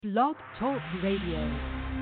Blog Talk Radio.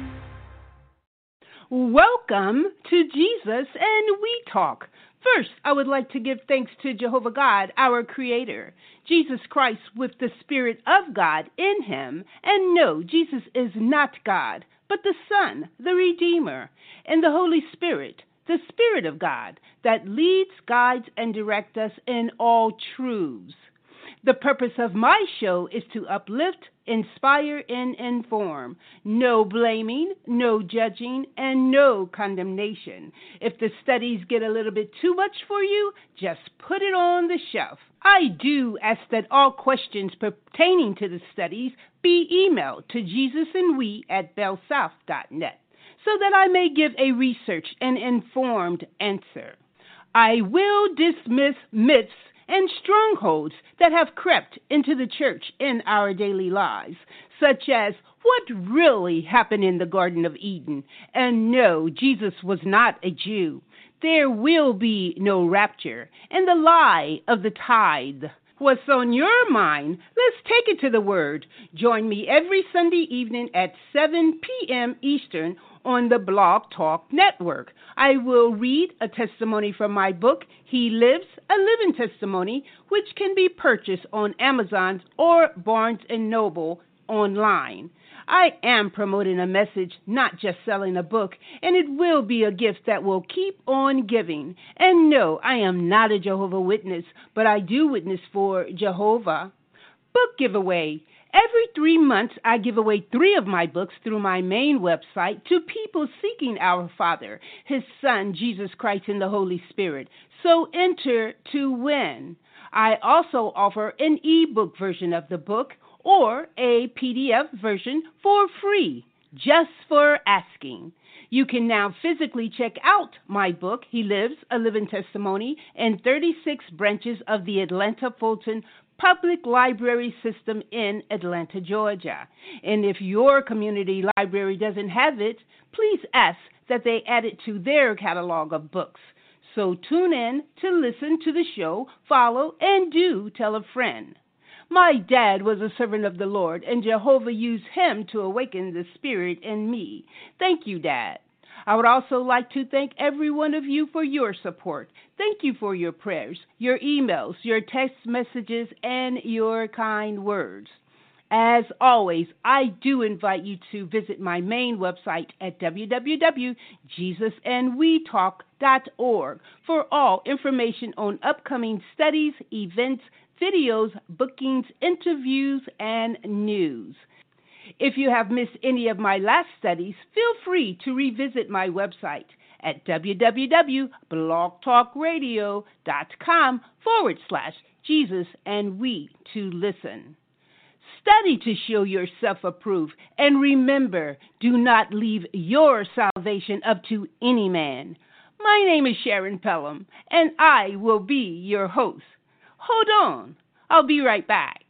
Welcome to Jesus and We Talk. First, I would like to give thanks to Jehovah God, our Creator, Jesus Christ with the Spirit of God in him. And no, Jesus is not God, but the Son, the Redeemer, and the Holy Spirit, the Spirit of God, that leads, guides, and directs us in all truths. The purpose of my show is to uplift, inspire, and inform. No blaming, no judging, and no condemnation. If the studies get a little bit too much for you, just put it on the shelf. I do ask that all questions pertaining to the studies be emailed to jesusandwe@bellsouth.net so that I may give a researched and informed answer. I will dismiss myths and strongholds that have crept into the church in our daily lives, such as what really happened in the Garden of Eden. And no, Jesus was not a Jew. There will be no rapture, and the lie of the tithe. What's on your mind? Let's take it to the Word. Join me every Sunday evening at 7 p.m. Eastern on the Blog Talk Network. I will read a testimony from my book, He Lives, a Living Testimony, which can be purchased on Amazon or Barnes & Noble online. I am promoting a message, not just selling a book, and it will be a gift that will keep on giving. And no, I am not a Jehovah's Witness, but I do witness for Jehovah. Book giveaway. Every 3 months, I give away 3 of my books through my main website to people seeking our Father, His Son, Jesus Christ, and the Holy Spirit. So enter to win. I also offer an ebook version of the book or a PDF version for free, just for asking. You can now physically check out my book, He Lives, a Living Testimony, in 36 branches of the Atlanta Fulton Public Library System in Atlanta, Georgia. And if your community library doesn't have it, please ask that they add it to their catalog of books. So tune in to listen to the show, follow, and do tell a friend. My dad was a servant of the Lord, and Jehovah used him to awaken the spirit in me. Thank you, Dad. I would also like to thank every one of you for your support. Thank you for your prayers, your emails, your text messages, and your kind words. As always, I do invite you to visit my main website at www.jesusandwetalk.org for all information on upcoming studies, events, videos, bookings, interviews, and news. If you have missed any of my last studies, feel free to revisit my website at www.blogtalkradio.com/Jesus and we to listen. Study to show yourself approved, and remember, do not leave your salvation up to any man. My name is Sharon Pelham, and I will be your host. Hold on, I'll be right back.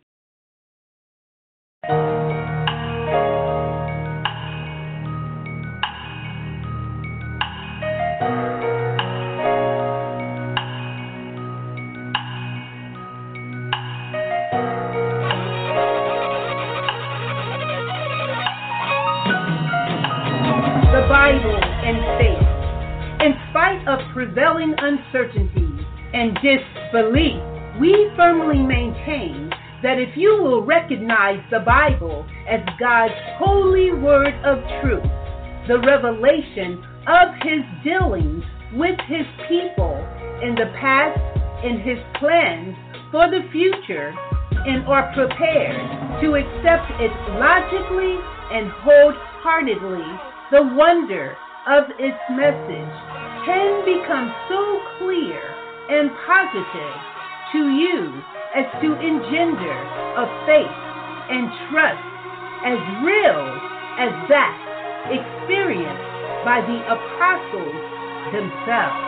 The Bible and faith. In spite of prevailing uncertainty and disbelief, we firmly maintain that if you will recognize the Bible as God's holy word of truth, the revelation of His dealings with His people in the past and His plans for the future, and are prepared to accept it logically and wholeheartedly, the wonder of its message can become so clear and positive to you as to engender a faith and trust as real as that experienced by the apostles themselves.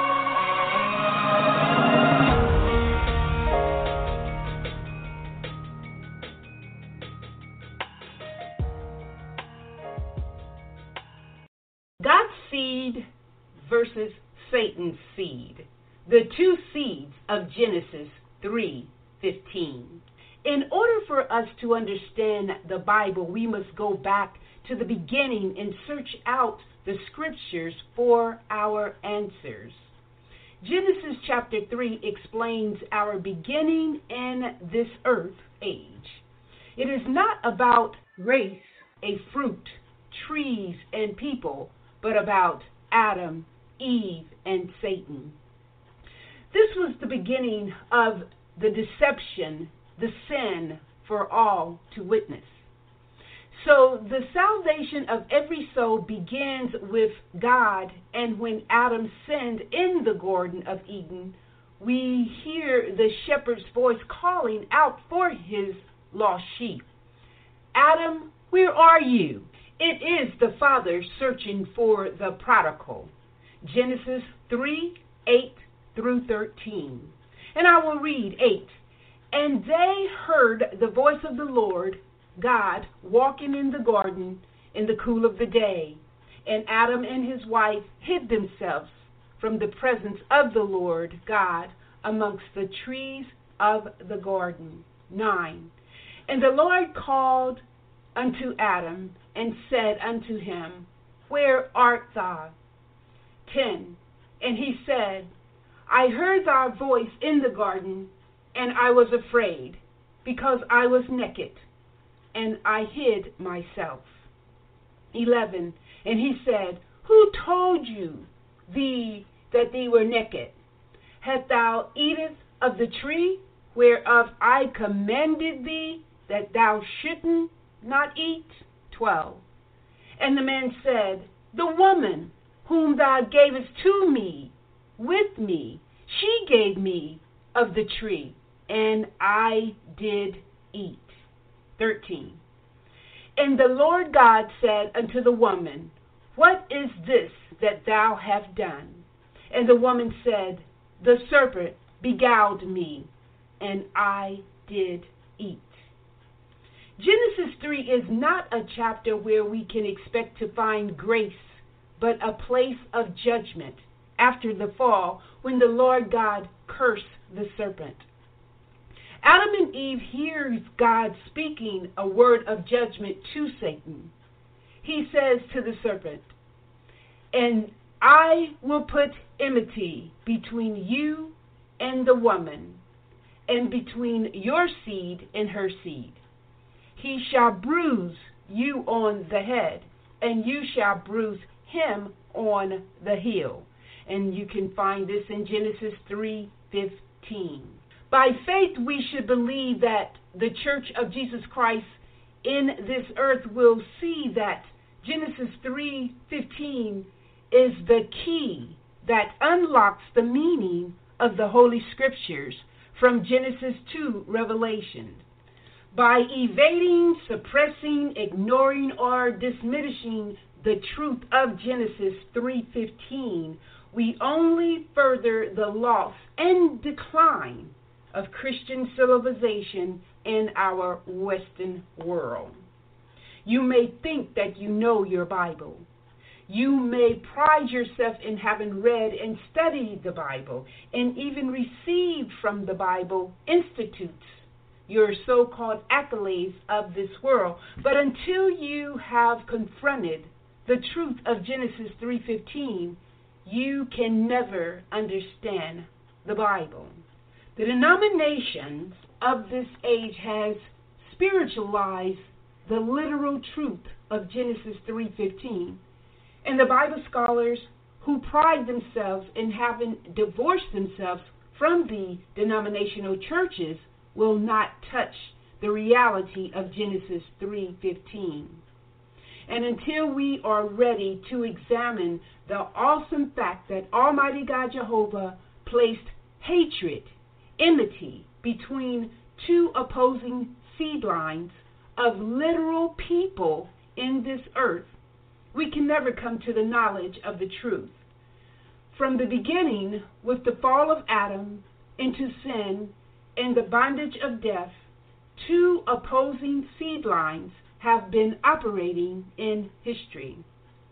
God's seed versus Satan's seed. The two seeds of Genesis 3:15. In order for us to understand the Bible, we must go back to the beginning and search out the scriptures for our answers. Genesis chapter 3 explains our beginning in this earth age. It is not about race, a fruit, trees, and people, but about Adam, Eve, and Satan. This was the beginning of the deception, the sin for all to witness. So the salvation of every soul begins with God, and when Adam sinned in the Garden of Eden, we hear the shepherd's voice calling out for his lost sheep. Adam, where are you? It is the Father searching for the prodigal. Genesis 3:8-13. And I will read 8. And they heard the voice of the Lord God walking in the garden in the cool of the day. And Adam and his wife hid themselves from the presence of the Lord God amongst the trees of the garden. 9. And the Lord called unto Adam and said unto him, Where art thou? 10. And he said, I heard thy voice in the garden, and I was afraid, because I was naked, and I hid myself. 11. And he said, Who told you that thee were naked? Hast thou eaten of the tree whereof I commanded thee that thou shouldest not eat? 12. And the man said, The woman whom thou gavest to me, with me, she gave me of the tree, and I did eat. 13. And the Lord God said unto the woman, What is this that thou hast done? And the woman said, The serpent beguiled me, and I did eat. Genesis 3 is not a chapter where we can expect to find grace, but a place of judgment after the fall, when the Lord God cursed the serpent. Adam and Eve hears God speaking a word of judgment to Satan. He says to the serpent, And I will put enmity between you and the woman, and between your seed and her seed. He shall bruise you on the head, and you shall bruise him on the heel. And you can find this in Genesis 3:15. By faith, we should believe that the Church of Jesus Christ in this earth will see that Genesis 3:15 is the key that unlocks the meaning of the Holy Scriptures from Genesis to Revelation. By evading, suppressing, ignoring, or diminishing the truth of Genesis 3:15, we only further the loss and decline of Christian civilization in our Western world. You may think that you know your Bible. You may pride yourself in having read and studied the Bible, and even received from the Bible institutes, your so-called accolades of this world. But until you have confronted the truth of Genesis 3:15, you can never understand the Bible. The denominations of this age has spiritualized the literal truth of Genesis 3:15, and the Bible scholars who pride themselves in having divorced themselves from the denominational churches will not touch the reality of Genesis 3:15. And until we are ready to examine the awesome fact that Almighty God Jehovah placed hatred, enmity between two opposing seed lines of literal people in this earth, we can never come to the knowledge of the truth. From the beginning, with the fall of Adam into sin and the bondage of death, two opposing seed lines have been operating in history.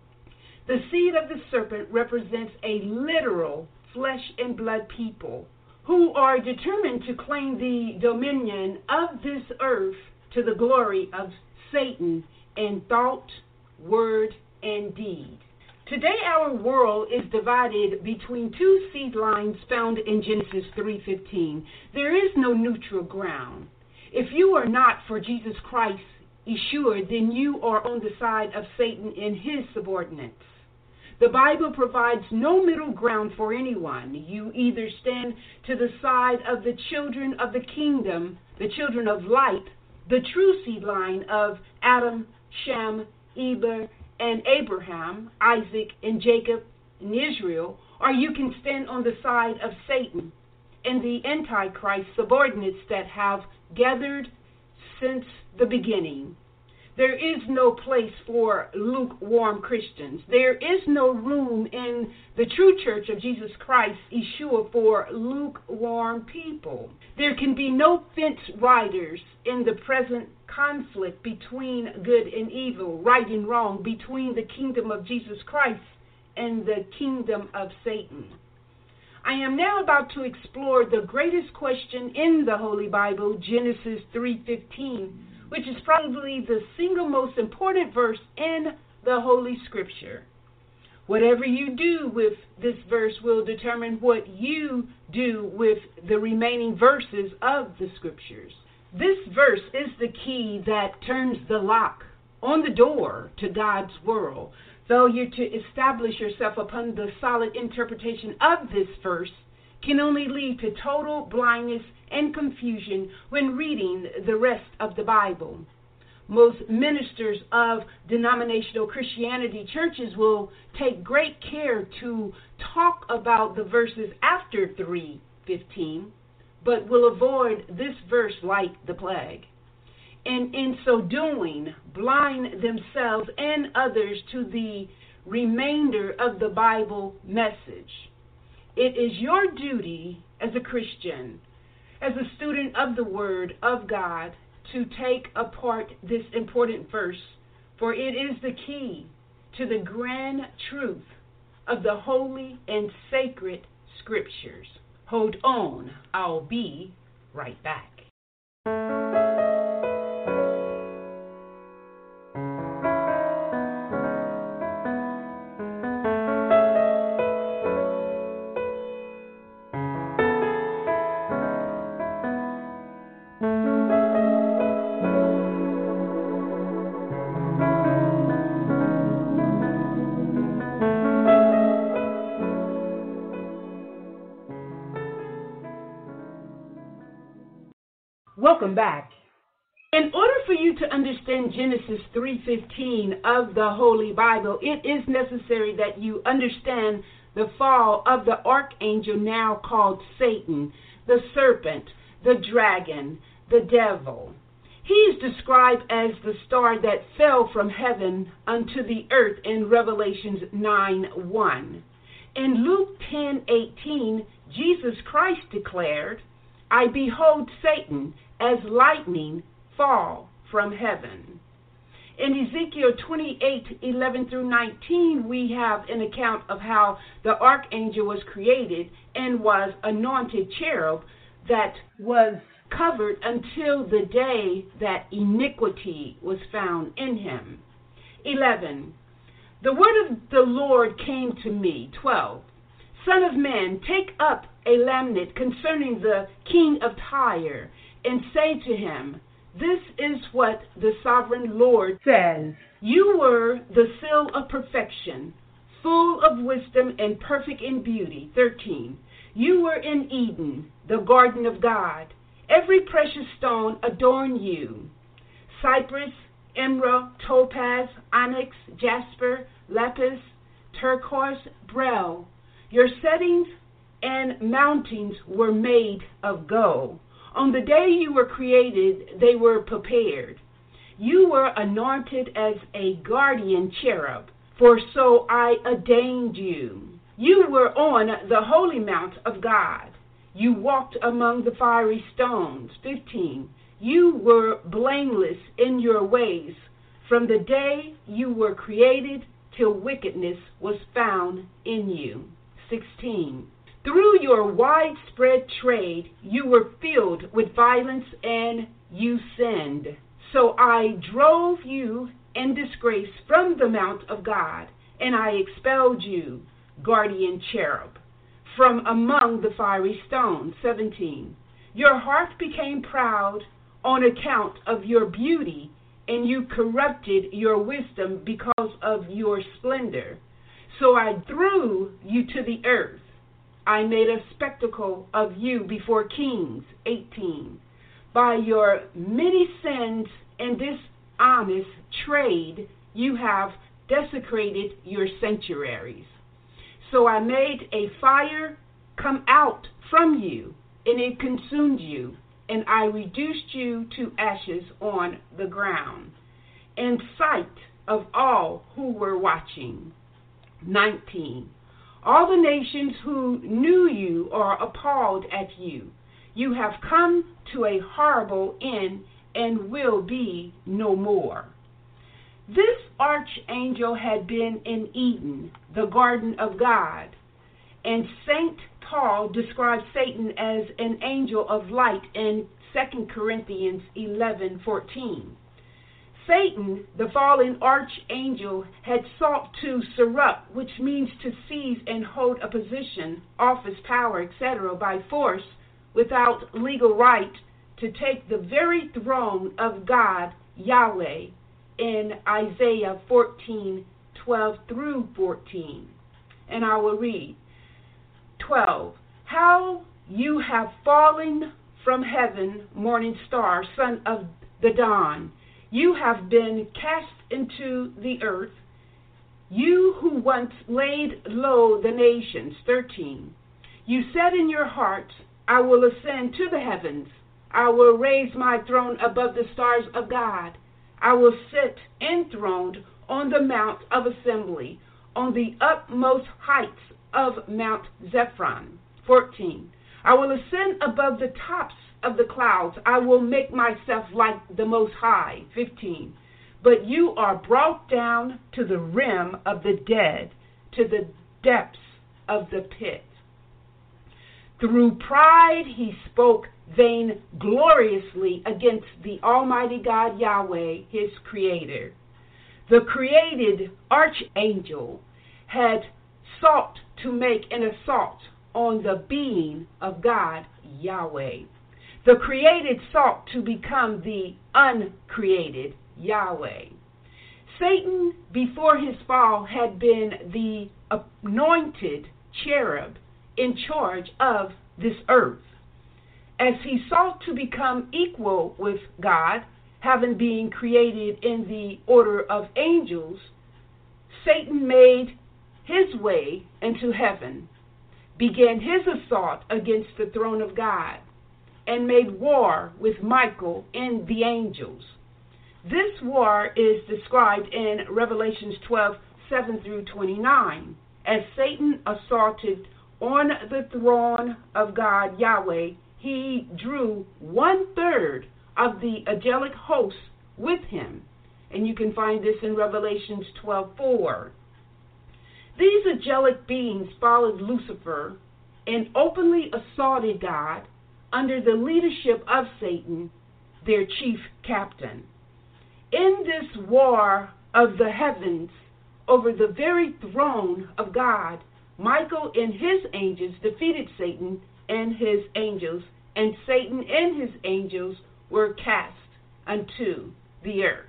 The seed of the serpent represents a literal flesh and blood people who are determined to claim the dominion of this earth to the glory of Satan in thought, word, and deed. Today our world is divided between two seed lines found in Genesis 3:15. There is no neutral ground. If you are not for Jesus Christ, Yeshua, then you are on the side of Satan and his subordinates. The Bible provides no middle ground for anyone. You either stand to the side of the children of the kingdom, the children of light, the true seed line of Adam, Shem, Eber, and Abraham, Isaac, and Jacob, and Israel, or you can stand on the side of Satan and the Antichrist subordinates that have gathered since the beginning. There is no place for lukewarm Christians. There is no room in the true church of Jesus Christ, Yeshua, for lukewarm people. There can be no fence riders in the present conflict between good and evil, right and wrong, between the kingdom of Jesus Christ and the kingdom of Satan. I am now about to explore the greatest question in the Holy Bible, Genesis 3:15, which is probably the single most important verse in the Holy Scripture. Whatever you do with this verse will determine what you do with the remaining verses of the Scriptures. This verse is the key that turns the lock on the door to God's world. Failure to establish yourself upon the solid interpretation of this verse can only lead to total blindness and confusion when reading the rest of the Bible. Most ministers of denominational Christianity churches will take great care to talk about the verses after 3:15, but will avoid this verse like the plague, and in so doing blind themselves and others to the remainder of the Bible message. It is your duty as a Christian, as a student of the Word of God, to take apart this important verse, for it is the key to the grand truth of the holy and sacred Scriptures. Hold on, I'll be right back. Welcome back. In order for you to understand Genesis 3:15 of the Holy Bible, it is necessary that you understand the fall of the archangel now called Satan, the serpent, the dragon, the devil. He is described as the star that fell from heaven unto the earth in Revelations 9:1. In Luke 10:18, Jesus Christ declared, I behold Satan as lightning fall from heaven. In Ezekiel 28:11-19, we have an account of how the archangel was created and was anointed cherub that was covered until the day that iniquity was found in him. 11. The word of the Lord came to me. 12. Son of man, take up a lamnet concerning the king of Tyre, and say to him, this is what the sovereign Lord says. You were the seal of perfection, full of wisdom and perfect in beauty. 13. You were in Eden, the garden of God. Every precious stone adorned you. Cypress, emerald, topaz, onyx, jasper, lapis, turquoise, beryl. Your settings and mountings were made of gold. On the day you were created, they were prepared. You were anointed as a guardian cherub, for so I ordained you. You were on the holy mount of God. You walked among the fiery stones. 15. You were blameless in your ways from the day you were created till wickedness was found in you. 16. Through your widespread trade, you were filled with violence and you sinned. So I drove you in disgrace from the mount of God, and I expelled you, guardian cherub, from among the fiery stones. 17. Your heart became proud on account of your beauty, and you corrupted your wisdom because of your splendor. So I threw you to the earth. I made a spectacle of you before kings. 18. By your many sins and dishonest trade, you have desecrated your sanctuaries. So I made a fire come out from you, and it consumed you, and I reduced you to ashes on the ground, in sight of all who were watching. 19. All the nations who knew you are appalled at you. You have come to a horrible end and will be no more. This archangel had been in Eden, the garden of God, and St. Paul describes Satan as an angel of light in 2 Corinthians 11:14. Satan, the fallen archangel, had sought to surrupt, which means to seize and hold a position, office, power, etc., by force, without legal right, to take the very throne of God, Yahweh, in Isaiah 14:12 through 14. And I will read 12. How you have fallen from heaven, morning star, son of the dawn. You have been cast into the earth, you who once laid low the nations. 13. You said in your heart, I will ascend to the heavens. I will raise my throne above the stars of God. I will sit enthroned on the mount of assembly, on the utmost heights of Mount Zephron. 14. I will ascend above the tops of the clouds. I will make myself like the Most High. 15. But you are brought down to the rim of the dead, to the depths of the pit. Through pride he spoke vaingloriously against the Almighty God Yahweh, his creator. The created archangel had sought to make an assault on the being of God Yahweh. The created sought to become the uncreated Yahweh. Satan, before his fall, had been the anointed cherub in charge of this earth. As he sought to become equal with God, having been created in the order of angels, Satan made his way into heaven, began his assault against the throne of God, and made war with Michael and the angels. This war is described in Revelations 12:7 through 29, as Satan assaulted on the throne of God Yahweh. He drew 1/3 of the angelic host with him, and you can find this in Revelations 12:4. These angelic beings followed Lucifer and openly assaulted God under the leadership of Satan, their chief captain. In this war of the heavens over the very throne of God, Michael and his angels defeated Satan and his angels, and Satan and his angels were cast unto the earth.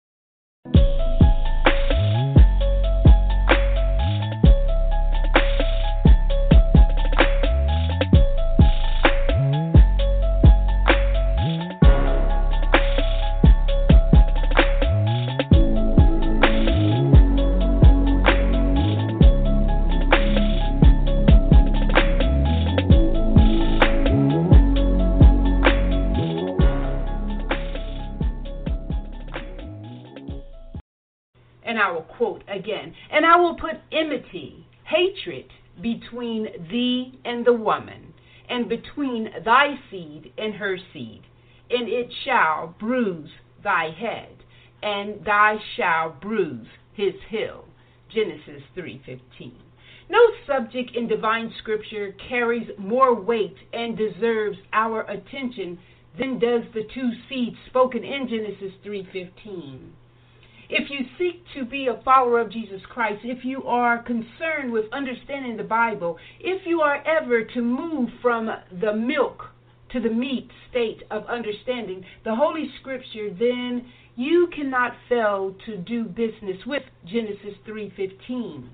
And I will quote again, and I will put enmity, hatred between thee and the woman, and between thy seed and her seed, and it shall bruise thy head, and thou shalt bruise his heel. Genesis 3:15. No subject in divine scripture carries more weight and deserves our attention than does the two seeds spoken in Genesis 3:15. If you seek to be a follower of Jesus Christ, if you are concerned with understanding the Bible, if you are ever to move from the milk to the meat state of understanding the Holy Scripture, then you cannot fail to do business with Genesis 3:15.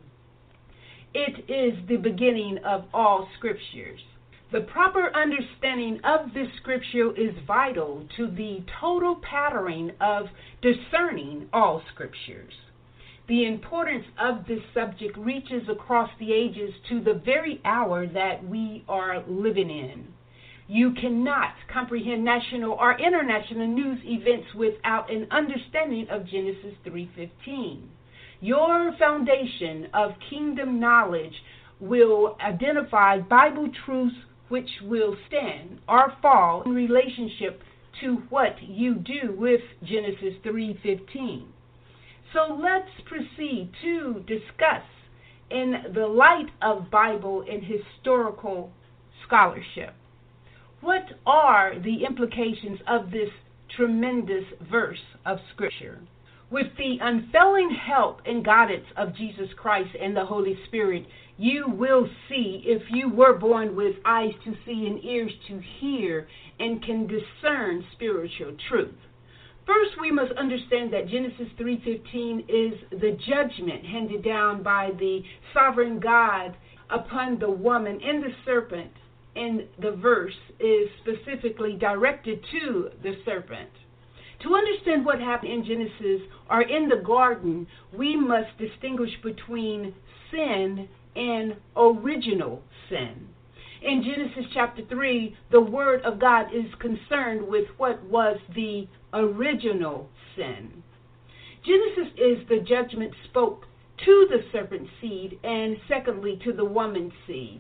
It is the beginning of all scriptures. The proper understanding of this scripture is vital to the total pattern of discerning all scriptures. The importance of this subject reaches across the ages to the very hour that we are living in. You cannot comprehend national or international news events without an understanding of Genesis 3:15. Your foundation of kingdom knowledge will identify Bible truths which will stand or fall in relationship to what you do with Genesis 3:15. So let's proceed to discuss in the light of Bible and historical scholarship. What are the implications of this tremendous verse of Scripture? With the unfailing help and guidance of Jesus Christ and the Holy Spirit, you will see, if you were born with eyes to see and ears to hear and can discern spiritual truth. First, we must understand that Genesis 3:15 is the judgment handed down by the sovereign God upon the woman and the serpent, and the verse is specifically directed to the serpent. To understand what happened in Genesis or in the garden, we must distinguish between sin and original sin. In Genesis chapter 3, the Word of God is concerned with what was the original sin. Genesis is the judgment spoke to the serpent's seed and secondly to the woman's seed.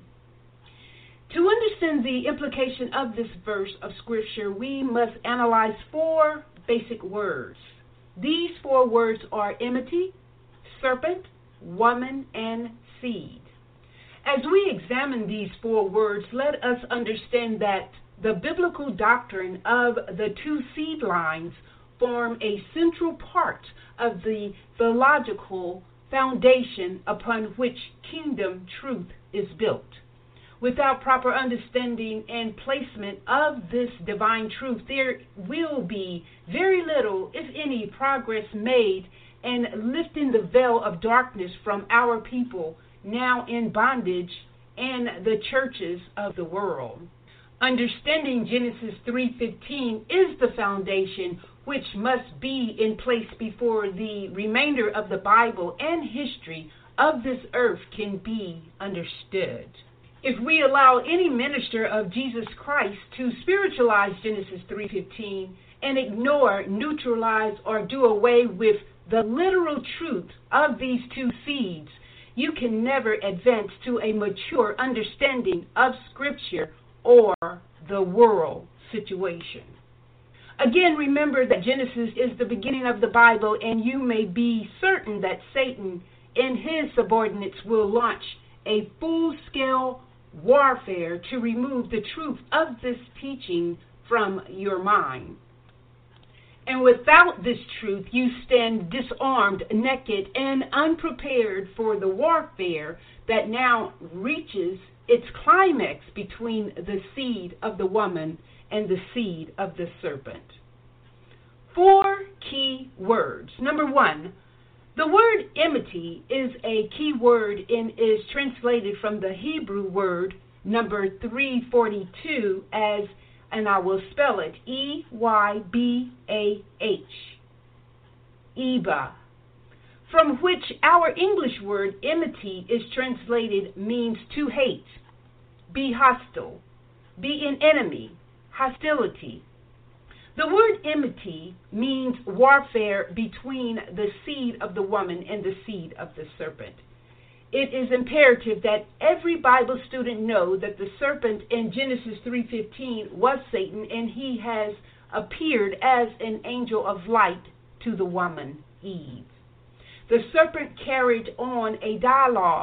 To understand the implication of this verse of Scripture, we must analyze four basic words. These four words are enmity, serpent, woman, and seed. As we examine these four words, let us understand that the biblical doctrine of the two seed lines form a central part of the theological foundation upon which kingdom truth is built. Without proper understanding and placement of this divine truth, there will be very little, if any, progress made in lifting the veil of darkness from our people now in bondage and the churches of the world. Understanding Genesis 3:15 is the foundation which must be in place before the remainder of the Bible and history of this earth can be understood. If we allow any minister of Jesus Christ to spiritualize Genesis 3:15 and ignore, neutralize, or do away with the literal truth of these two seeds, you can never advance to a mature understanding of Scripture or the world situation. Again, remember that Genesis is the beginning of the Bible, and you may be certain that Satan and his subordinates will launch a full-scale warfare to remove the truth of this teaching from your mind. And without this truth, you stand disarmed, naked, and unprepared for the warfare that now reaches its climax between the seed of the woman and the seed of the serpent. Four key words. Number one, the word enmity is a key word and is translated from the Hebrew word number 342 as, and I will spell it, E-Y-B-A-H, Eba, from which our English word enmity is translated means to hate, be hostile, be an enemy, hostility. The word enmity means warfare between the seed of the woman and the seed of the serpent. It is imperative that every Bible student know that the serpent in Genesis 3:15 was Satan, and he has appeared as an angel of light to the woman, Eve. The serpent carried on a dialogue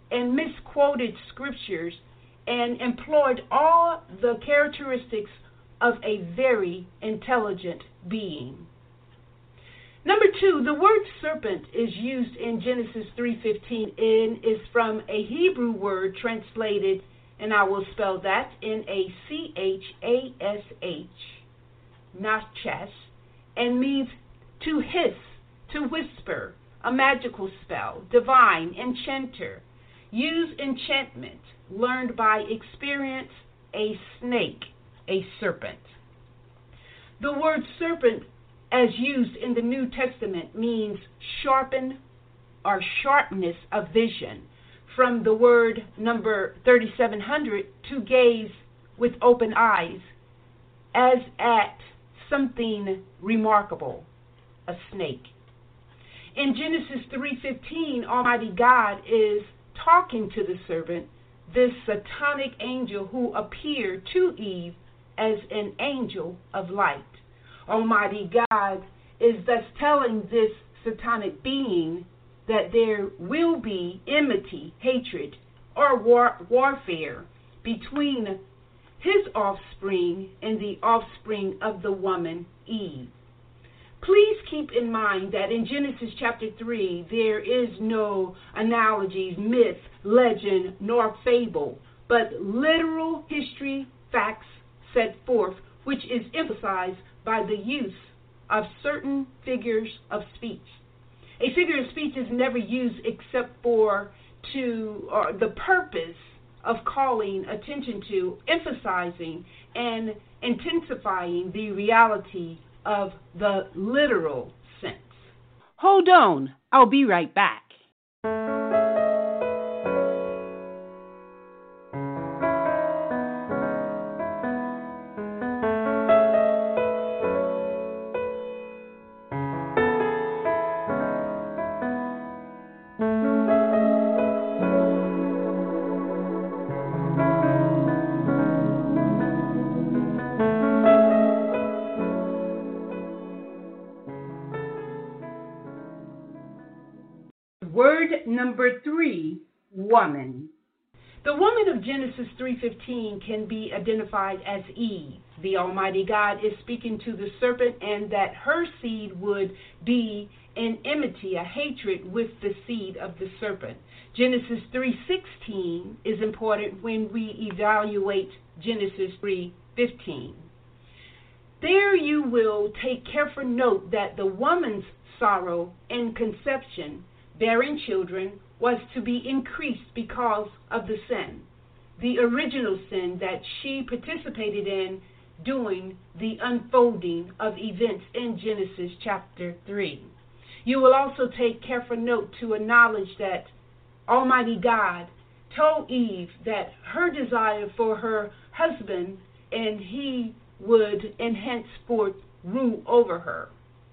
and misquoted scriptures and employed all the characteristics of a very intelligent being. Number 2, the word serpent is used in Genesis 3:15 and is from a Hebrew word translated, and I will spell that, N-A-C-H-A-S-H, nachas, and means to hiss, to whisper, a magical spell, divine, enchanter, use enchantment, learned by experience, a snake, a serpent. The word serpent, as used in the New Testament, means sharpen or sharpness of vision, from the word number 3700, to gaze with open eyes, as at something remarkable, a snake. In Genesis 3:15, Almighty God is talking to the serpent, this satanic angel who appeared to Eve as an angel of light. Almighty God is thus telling this satanic being that there will be enmity, hatred, or warfare between his offspring and the offspring of the woman, Eve. Please keep in mind that in Genesis chapter 3, there is no analogies, myth, legend, nor fable, but literal history, facts set forth, which is emphasized by the use of certain figures of speech. A figure of speech is never used except for the purpose of calling attention to, emphasizing, and intensifying the reality of the literal sense. Hold on, I'll be right back. Word number 3, woman. The woman of Genesis 3:15 can be identified as Eve. The Almighty God is speaking to the serpent, and that her seed would be in enmity, a hatred with the seed of the serpent. Genesis 3:16 is important when we evaluate Genesis 3:15. There you will take careful note that the woman's sorrow in conception, bearing children, was to be increased because of the sin, the original sin that she participated in during the unfolding of events in Genesis chapter 3. You will also take careful note to acknowledge that Almighty God told Eve that her desire for her husband, and he would henceforth rule over her.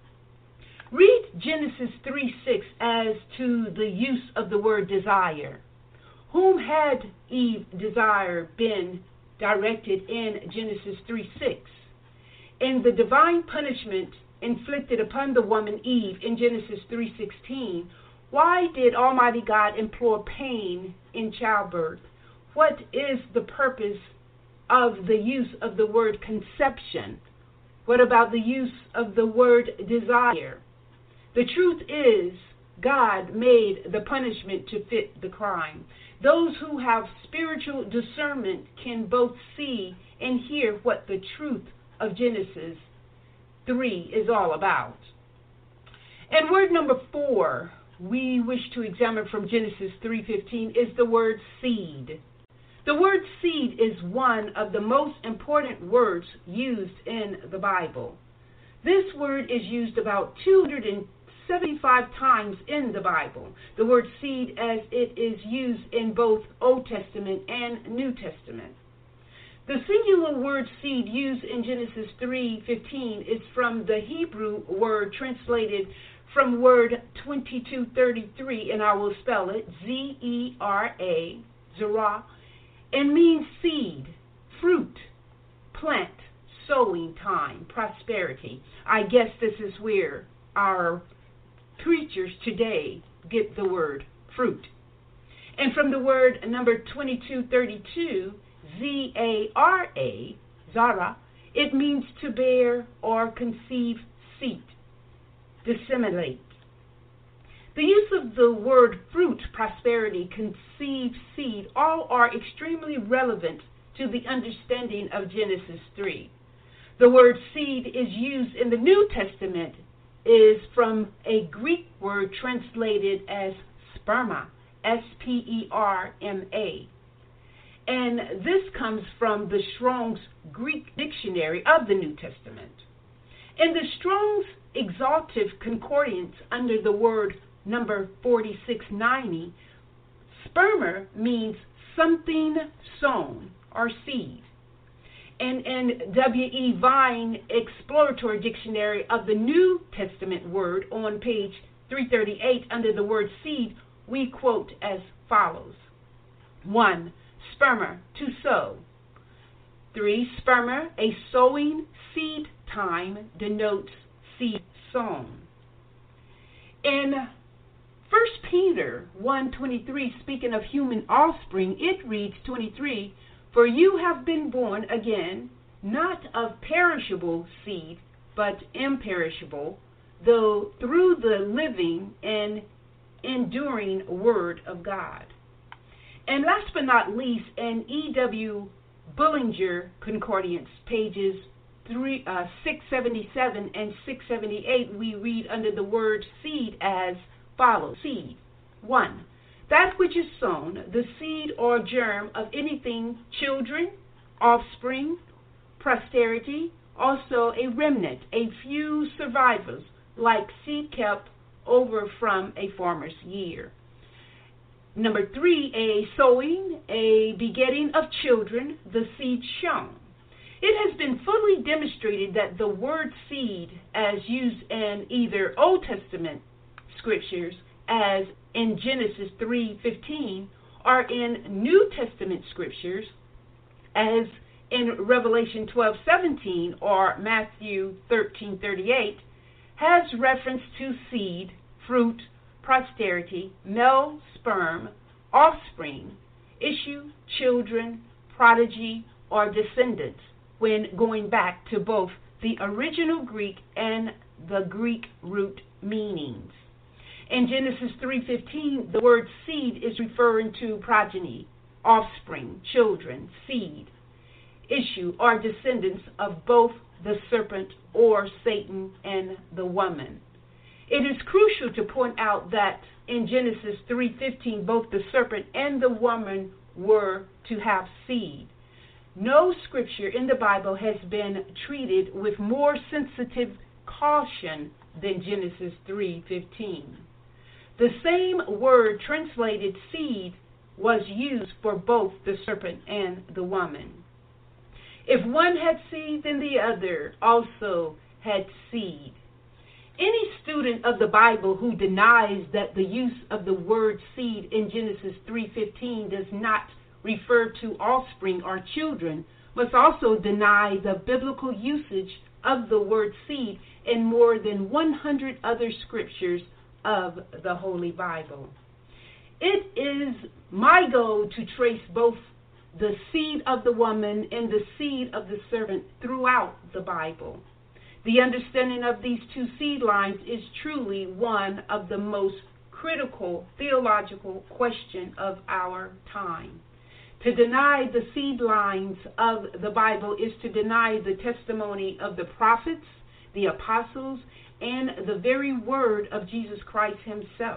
Read Genesis 3:6 as to the use of the word desire. Whom had Eve desire been directed in Genesis 3:6? In the divine punishment inflicted upon the woman Eve in Genesis 3:16, why did Almighty God implore pain in childbirth? What is the purpose of the use of the word conception? What about the use of the word desire? The truth is, God made the punishment to fit the crime. Those who have spiritual discernment can both see and hear what the truth of Genesis 3 is all about. And word number 4 we wish to examine from Genesis 3:15 is the word seed. The word seed is one of the most important words used in the Bible. This word is used about 275 times in the Bible. The word seed, as it is used in both Old Testament and New Testament. The singular word seed used in Genesis 3:15 is from the Hebrew word translated from word 2233, and I will spell it Z-E-R-A, zerah, and means seed, fruit, plant, sowing time, prosperity. I guess this is where our preachers today get the word fruit. And from the word number 2232, Z-A-R-A, Zara, it means to bear or conceive seed, disseminate. The use of the word fruit, prosperity, conceive, seed, all are extremely relevant to the understanding of Genesis 3. The word seed is used in the New Testament is from a Greek word translated as sperma, S-P-E-R-M-A. And this comes from the Strong's Greek Dictionary of the New Testament. In the Strong's Exaltative Concordance under the word number 4690, sperma means something sown or seed. And in W.E. Vine Exploratory Dictionary of the New Testament word on page 338 under the word seed, we quote as follows. 1. Sperma, to sow. 3. Sperma, a sowing seed time, denotes seed sown. In 1 Peter 1:23, speaking of human offspring, it reads 23, for you have been born again, not of perishable seed, but imperishable, though through the living and enduring word of God. And last but not least, in E.W. Bullinger Concordance, pages 677 and 678, we read under the word seed as follows. Seed. 1. That which is sown, the seed or germ of anything, children, offspring, posterity, also a remnant, a few survivors, like seed kept over from a former's year. Number 3, a sowing, a begetting of children, the seed sown. It has been fully demonstrated that the word seed, as used in either Old Testament scriptures, as in Genesis 3:15, or in New Testament scriptures, as in Revelation 12:17 or Matthew 13:38, has reference to seed, fruit, posterity, male sperm, offspring, issue, children, prodigy, or descendants, when going back to both the original Greek and the Greek root meanings. In Genesis 3:15, the word seed is referring to progeny, offspring, children, seed, issue, or descendants of both the serpent or Satan and the woman. It is crucial to point out that in Genesis 3:15, both the serpent and the woman were to have seed. No scripture in the Bible has been treated with more sensitive caution than Genesis 3:15. The same word translated seed was used for both the serpent and the woman. If one had seed, then the other also had seed. Any student of the Bible who denies that the use of the word seed in Genesis 3:15 does not refer to offspring or children must also deny the biblical usage of the word seed in more than 100 other scriptures of the Holy Bible. It is my goal to trace both the seed of the woman and the seed of the serpent throughout the Bible. The understanding of these two seed lines is truly one of the most critical theological questions of our time. To deny the seed lines of the Bible is to deny the testimony of the prophets, the apostles, and the very word of Jesus Christ himself.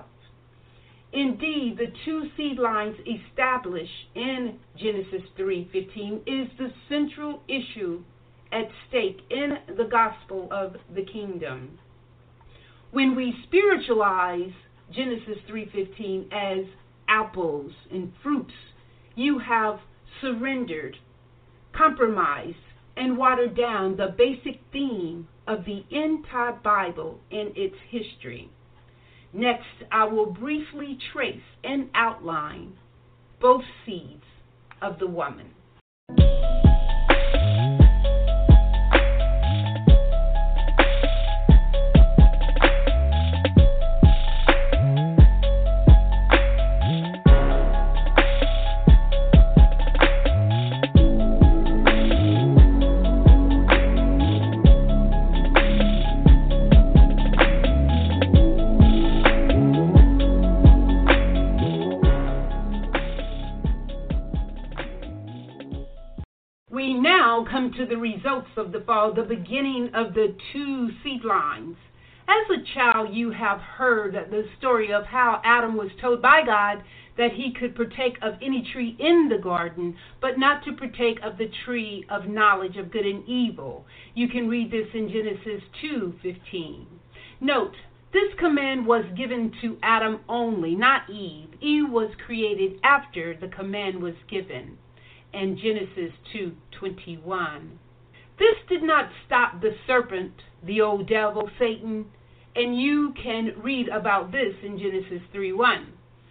Indeed, the two seed lines established in Genesis 3:15 is the central issue at stake in the gospel of the kingdom. When we spiritualize Genesis 3:15 as apples and fruits, you have surrendered, compromised, and watered down the basic theme of the entire Bible and its history. Next, I will briefly trace and outline both seeds of the woman. now come to the results of the fall, the beginning of the two seed lines. As a child, you have heard the story of how Adam was told by God that he could partake of any tree in the garden, but not to partake of the tree of knowledge of good and evil. You can read this in Genesis 2:15. Note, this command was given to Adam only, not Eve. Eve was created after the command was given in Genesis 2:21. This did not stop the serpent, the old devil, Satan, and you can read about this in Genesis 3:1.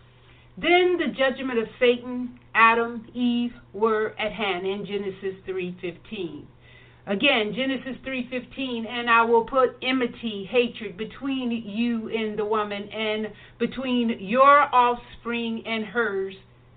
Then the judgment of Satan, Adam, Eve were at hand in Genesis 3:15. Again, Genesis 3:15, and I will put enmity, hatred between you and the woman, and between your offspring and hers.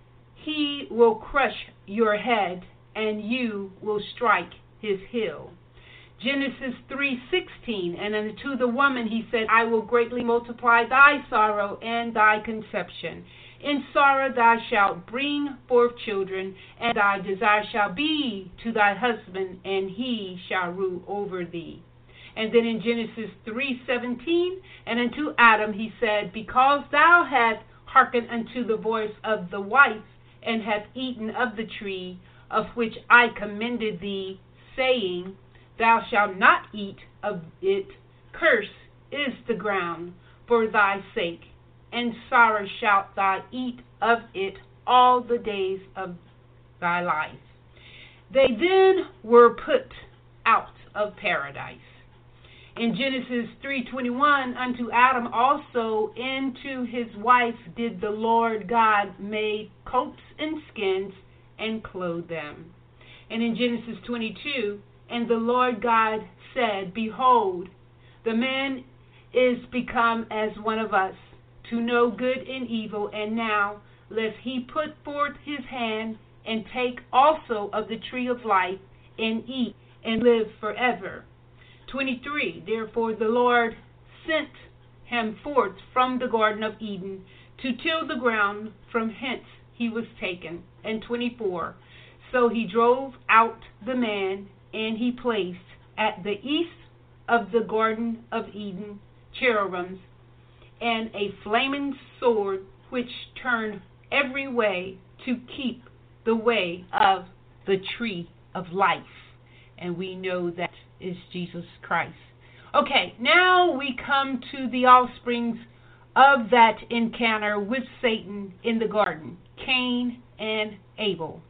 He will crush your head, and you will strike his heel. Genesis 3:16, and unto the woman he said, I will greatly multiply thy sorrow and thy conception. In sorrow thou shalt bring forth children, and thy desire shall be to thy husband, and he shall rule over thee. And then in Genesis 3:17, and unto Adam he said, because thou hast hearkened unto the voice of the wife, and hast eaten of the tree of which I commanded thee, saying, thou shalt not eat of it, cursed is the ground for thy sake, and sorrow shalt thou eat of it all the days of thy life. They then were put out of paradise. In Genesis 3:21, unto Adam also and to his wife did the Lord God make coats and skins and clothe them. And in Genesis 22, and the Lord God said, behold, the man is become as one of us, to know good and evil, and now lest he put forth his hand and take also of the tree of life and eat and live forever. 23, therefore the Lord sent him forth from the Garden of Eden to till the ground, from hence he was taken. And 24, so he drove out the man, and he placed at the east of the Garden of Eden cherubims, and a flaming sword which turned every way to keep the way of the tree of life. And we know that is Jesus Christ. Okay, now we come to the offsprings of that encounter with Satan in the garden, Cain and Abel.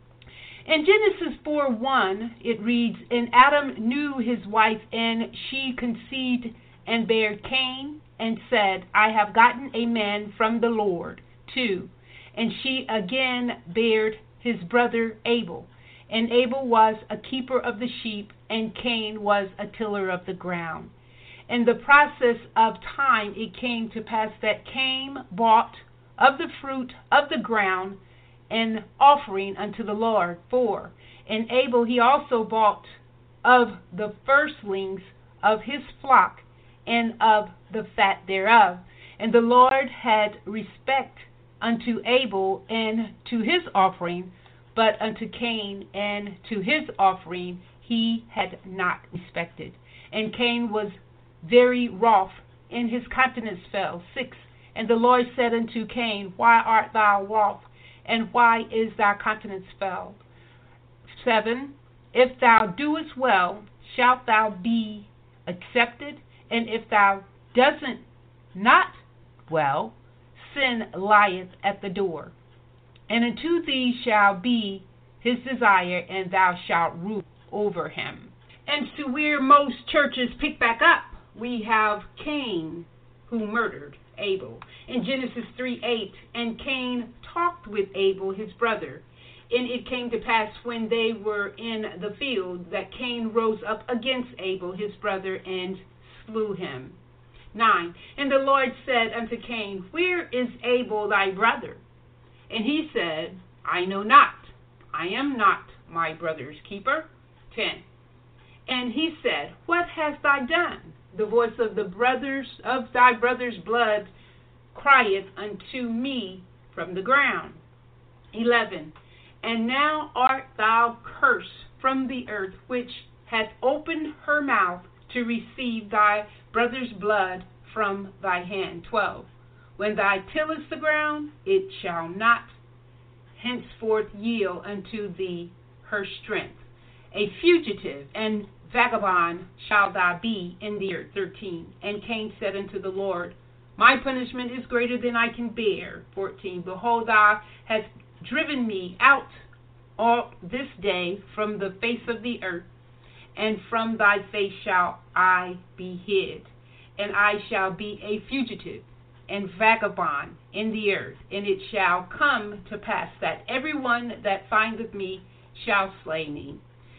In Genesis 4:1, it reads, and Adam knew his wife, and she conceived and bare Cain, and said, I have gotten a man from the Lord. 2, and she again bared his brother Abel. And Abel was a keeper of the sheep, and Cain was a tiller of the ground. In the process of time, it came to pass that Cain bought of the fruit of the ground an offering unto the Lord. 4, and Abel he also bought of the firstlings of his flock, and of the fat thereof. And the Lord had respect unto Abel and to his offering, but unto Cain and to his offering he had not respected. And Cain was very wroth, and his countenance fell. 6, and the Lord said unto Cain, why art thou wroth, and why is thy countenance fell? 7, if thou doest well, shalt thou be accepted, and if thou doesn't not well, sin lieth at the door. And unto thee shall be his desire, and thou shalt rule over him. And to where most churches pick back up, we have Cain, who murdered Abel. In Genesis 3:8, and Cain talked with Abel his brother. And it came to pass when they were in the field that Cain rose up against Abel his brother and slew him. 9, and the Lord said unto Cain, where is Abel thy brother? And he said, I know not. I am not my brother's keeper. 10, and he said, what hast thou done? The voice of thy brother's blood crieth unto me from the ground. 11, and now art thou cursed from the earth, which hath opened her mouth to receive thy brother's blood from thy hand. 12. When thou tillest the ground, it shall not henceforth yield unto thee her strength. A fugitive and vagabond shalt thou be in the earth. 13. And Cain said unto the Lord, my punishment is greater than I can bear. 14. Behold, thou hast driven me out all this day from the face of the earth, and from thy face shall I be hid, and I shall be a fugitive and vagabond in the earth. And it shall come to pass that everyone that findeth me shall slay me.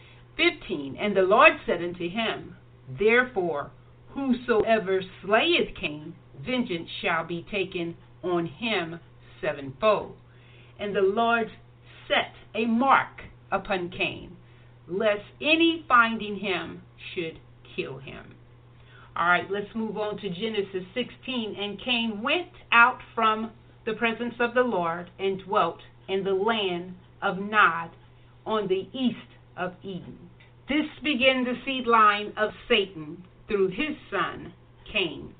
15. And the Lord said unto him, therefore, whosoever slayeth Cain, vengeance shall be taken on him sevenfold. And the Lord set a mark upon Cain, lest any finding him should kill him. All right, let's move on to Genesis 16. And Cain went out from the presence of the Lord and dwelt in the land of Nod on the east of Eden. This began the seed line of Satan through his son Cain.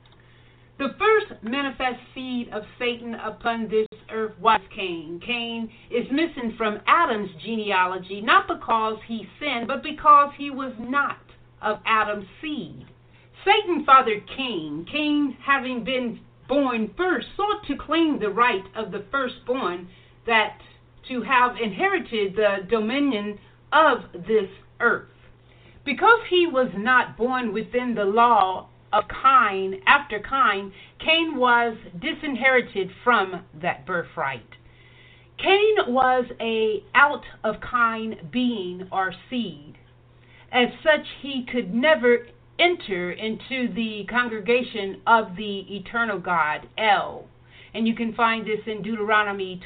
The first manifest seed of Satan upon this earth was Cain. Cain is missing from Adam's genealogy, not because he sinned, but because he was not of Adam's seed. Satan fathered Cain. Cain, having been born first, sought to claim the right of the firstborn, that to have inherited the dominion of this earth. Because he was not born within the law of Cain, after Cain was disinherited from that birthright. Cain was a out of Cain being or seed. As such, he could never enter into the congregation of the eternal God, El. And you can find this in Deuteronomy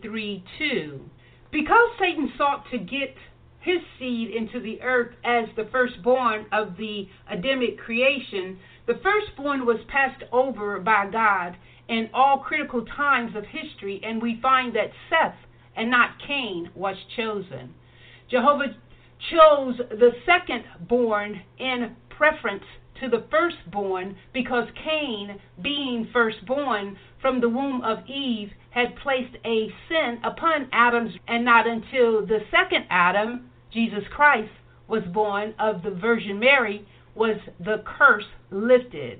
23:2. Because Satan sought to get his seed into the earth as the firstborn of the Adamic creation, the firstborn was passed over by God in all critical times of history, and we find that Seth and not Cain was chosen. Jehovah chose the second-born in preference to the firstborn because Cain, being firstborn from the womb of Eve, had placed a sin upon Adam, and not until the second Adam, Jesus Christ, was born of the Virgin Mary, was the curse lifted.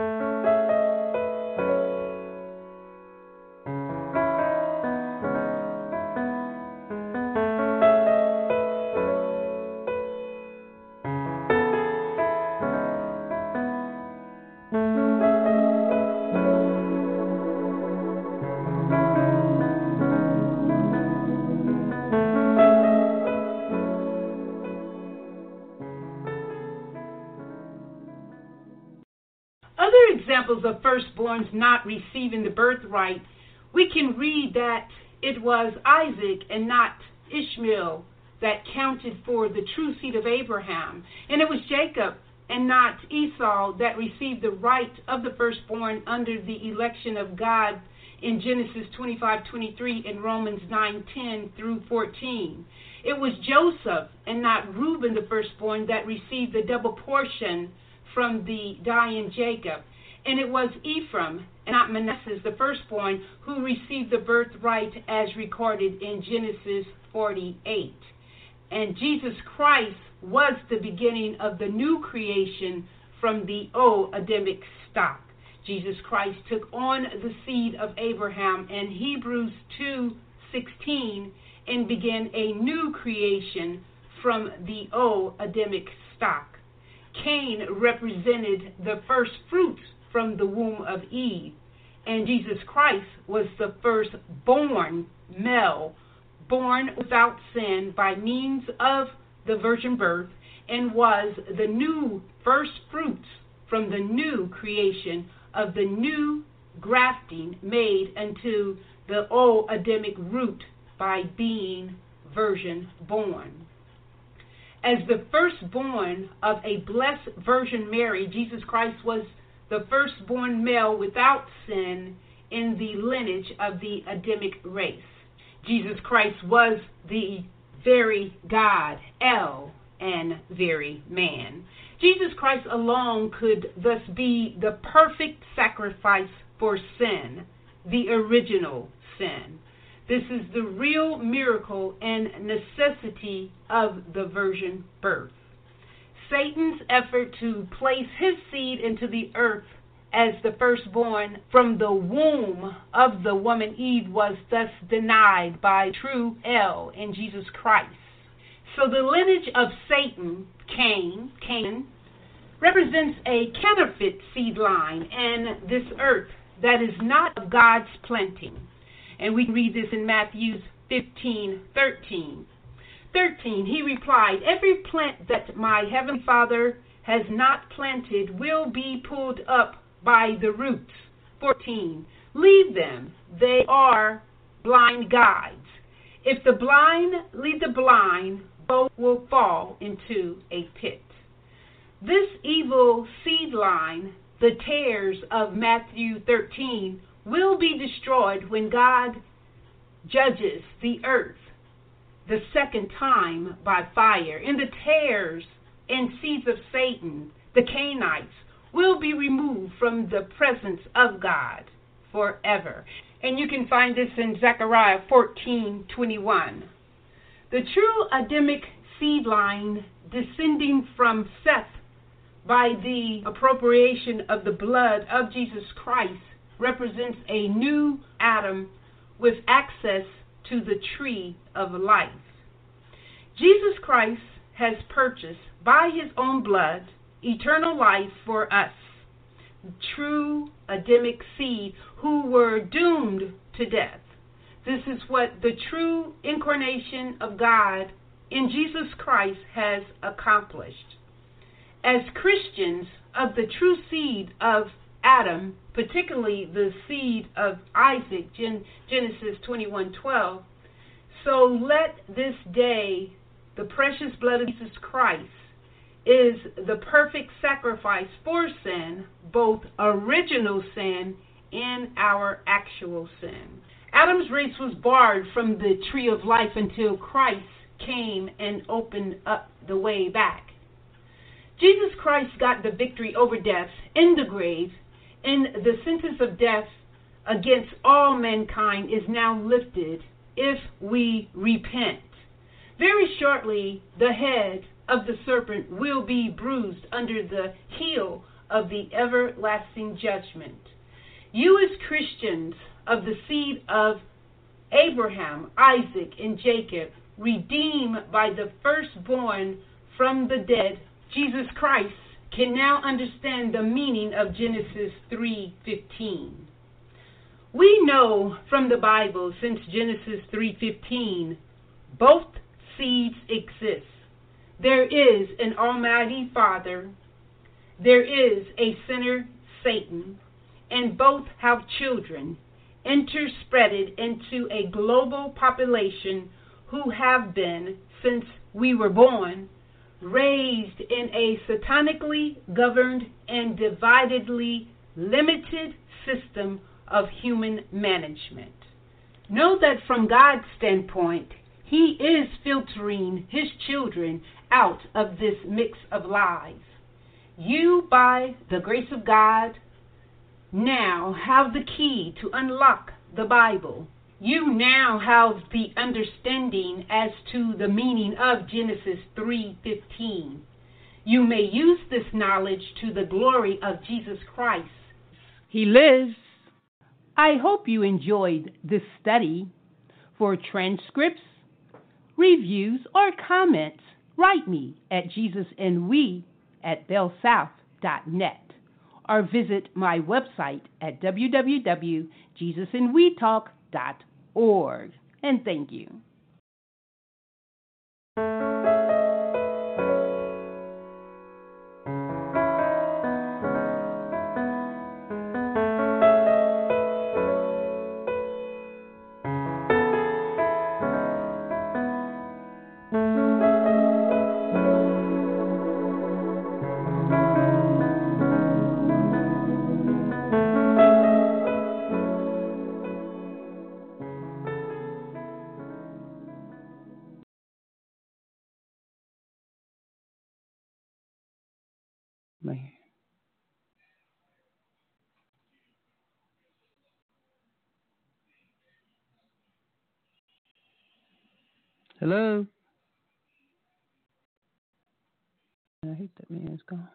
Examples of firstborns not receiving the birthright, we can read that it was Isaac and not Ishmael that counted for the true seed of Abraham, and it was Jacob and not Esau that received the right of the firstborn under the election of God in Genesis 25:23 and Romans 9:10 through 14. It was Joseph and not Reuben, the firstborn, that received the double portion from the dying Jacob. And it was Ephraim, and not Manasseh, the firstborn, who received the birthright as recorded in Genesis 48. And Jesus Christ was the beginning of the new creation from the old Adamic stock. Jesus Christ took on the seed of Abraham in Hebrews 2:16 and began a new creation from the old Adamic stock. Cain represented the first fruits from the womb of Eve, and Jesus Christ was the firstborn male, born without sin by means of the virgin birth, and was the new first fruits from the new creation of the new grafting made unto the old Adamic root by being virgin born. As the firstborn of a blessed Virgin Mary, Jesus Christ was the firstborn male without sin in the lineage of the Adamic race. Jesus Christ was the very God, El, and very man. Jesus Christ alone could thus be the perfect sacrifice for sin, the original sin. This is the real miracle and necessity of the virgin birth. Satan's effort to place his seed into the earth as the firstborn from the womb of the woman Eve was thus denied by true El in Jesus Christ. So the lineage of Satan, Cain, represents a counterfeit seed line in this earth that is not of God's planting. And we can read this in Matthew 15:13. 13, he replied, "Every plant that my heavenly Father has not planted will be pulled up by the roots." 14, leave them. They are blind guides. If the blind lead the blind, both will fall into a pit. This evil seed line, the tares of Matthew 13, will be destroyed when God judges the earth the second time by fire. And the tares and seeds of Satan, the Cainites, will be removed from the presence of God forever. And you can find this in Zechariah 14:21. The true Adamic seed line descending from Seth by the appropriation of the blood of Jesus Christ represents a new Adam with access to the tree of life. Jesus Christ has purchased by his own blood eternal life for us, true Adamic seed who were doomed to death. This is what the true incarnation of God in Jesus Christ has accomplished. As Christians of the true seed of Adam, particularly the seed of Isaac, Genesis 21:12, so let this day the precious blood of Jesus Christ is the perfect sacrifice for sin, both original sin and our actual sin. Adam's race was barred from the tree of life until Christ came and opened up the way back. Jesus Christ got the victory over death in the grave, and the sentence of death against all mankind is now lifted if we repent. Very shortly, the head of the serpent will be bruised under the heel of the everlasting judgment. You as Christians of the seed of Abraham, Isaac, and Jacob, redeemed by the firstborn from the dead, Jesus Christ, can now understand the meaning of Genesis 3:15. We know from the Bible, since Genesis 3:15, both seeds exist. There is an Almighty Father, there is a sinner, Satan, and both have children, interspreaded into a global population who have been, since we were born, raised in a satanically governed and dividedly limited system of human management. Know that from God's standpoint, he is filtering his children out of this mix of lies. You, by the grace of God, now have the key to unlock the Bible. You now have the understanding as to the meaning of Genesis 3:15. You may use this knowledge to the glory of Jesus Christ. He lives. I hope you enjoyed this study. For transcripts, reviews, or comments, write me at jesusandwe@bellsouth.net or visit my website at www.jesusandwetalk.org. And thank you. Man. Hello? I hate that man's gone.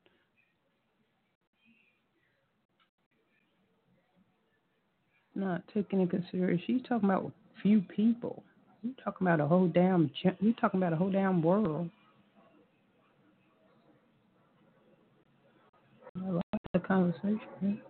Not taking into consideration. She's talking about few people. You talking about a whole damn. You talking about a whole damn world. I like the conversation. Man.